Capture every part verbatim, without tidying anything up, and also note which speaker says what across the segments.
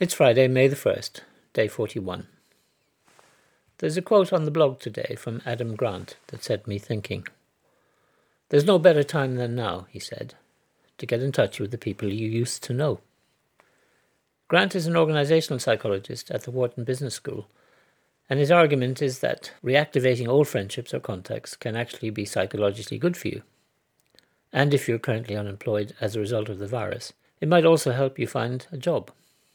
Speaker 1: It's Friday, May the first, day forty-one. There's a quote on the blog today from Adam Grant that set me thinking. There's no better time than now, he said, to get in touch with the people you used to know. Grant is an organisational psychologist at the Wharton Business School, and his argument is that reactivating old friendships or contacts can actually be psychologically good for you. And if you're currently unemployed as a result of the virus, it might also help you find a job.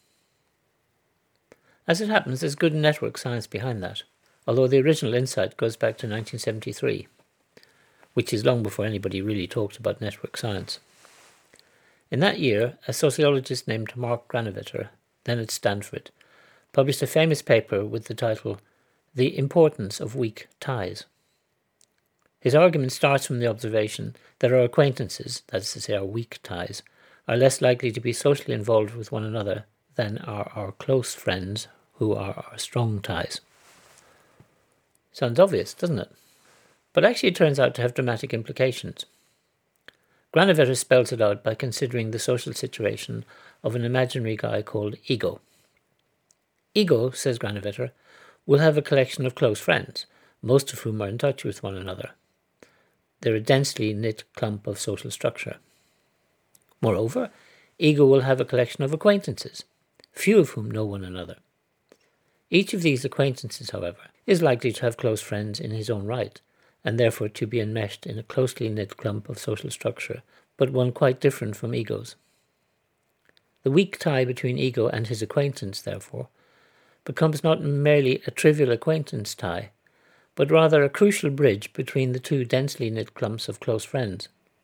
Speaker 1: As it happens, there's good network science behind that, although the original insight goes back to nineteen seventy-three, which is long before anybody really talked about network science. In that year, a sociologist named Mark Granovetter, then at Stanford, published a famous paper with the title The Importance of Weak Ties. His argument starts from the observation that our acquaintances, that is to say our weak ties, are less likely to be socially involved with one another than are our close friends who are our strong ties. Sounds obvious, doesn't it? But actually it turns out to have dramatic implications. Granovetter spells it out by considering the social situation of an imaginary guy called Ego. Ego, says Granovetter, will have a collection of close friends, most of whom are in touch with one another. They're a densely knit clump of social structure. Moreover, Ego will have a collection of acquaintances, few of whom know one another. Each of these acquaintances, however, is likely to have close friends in his own right, and therefore to be enmeshed in a closely knit clump of social structure, but one quite different from Ego's. The weak tie between Ego and his acquaintance, therefore, becomes not merely a trivial acquaintance tie, but rather a crucial bridge between the two densely knit clumps of close friends.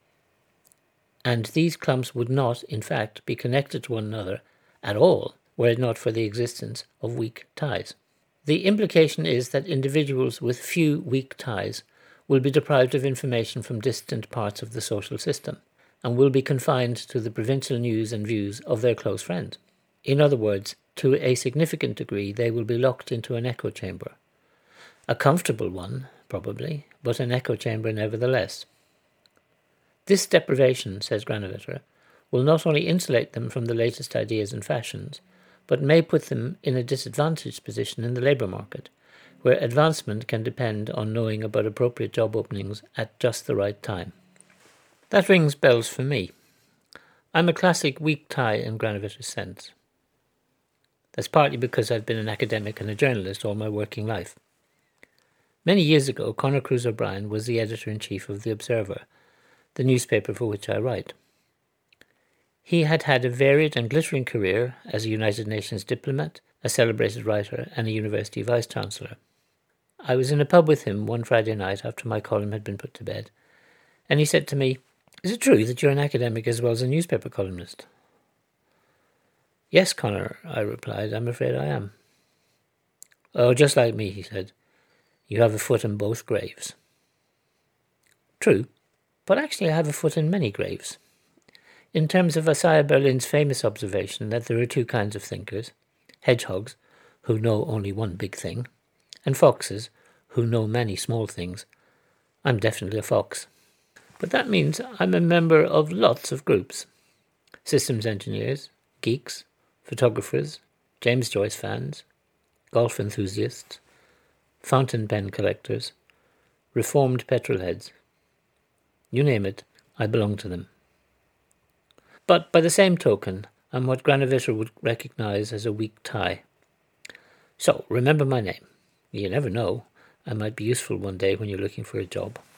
Speaker 1: And these clumps would not, in fact, be connected to one another at all, were it not for the existence of weak ties. The implication is that individuals with few weak ties will be deprived of information from distant parts of the social system, and will be confined to the provincial news and views of their close friends. In other words, to a significant degree, they will be locked into an echo chamber. A comfortable one, probably, but an echo chamber nevertheless. This deprivation, says Granovetter, will not only insulate them from the latest ideas and fashions, but may put them in a disadvantaged position in the labour market, where advancement can depend on knowing about appropriate job openings at just the right time. That rings bells for me. I'm a classic weak tie in Granovetter's sense. That's partly because I've been an academic and a journalist all my working life. Many years ago, Conor Cruise O'Brien was the editor-in-chief of The Observer, the newspaper for which I write. He had had a varied and glittering career as a United Nations diplomat, a celebrated writer, and a university vice-chancellor. I was in a pub with him one Friday night after my column had been put to bed, and he said to me, "Is it true that you're an academic as well as a newspaper columnist?" "Yes, Conor," I replied, "I'm afraid I am." "Oh, just like me," he said. "You have a foot in both graves." True, but actually I have a foot in many graves. In terms of Isaiah Berlin's famous observation that there are two kinds of thinkers, hedgehogs, who know only one big thing, and foxes, who know many small things, I'm definitely a fox. But that means I'm a member of lots of groups. Systems engineers, geeks, photographers, James Joyce fans, golf enthusiasts, fountain pen collectors, reformed petrolheads. You name it, I belong to them. But by the same token, I'm what Granovetter would recognise as a weak tie. So, remember my name. You never know, I might be useful one day when you're looking for a job.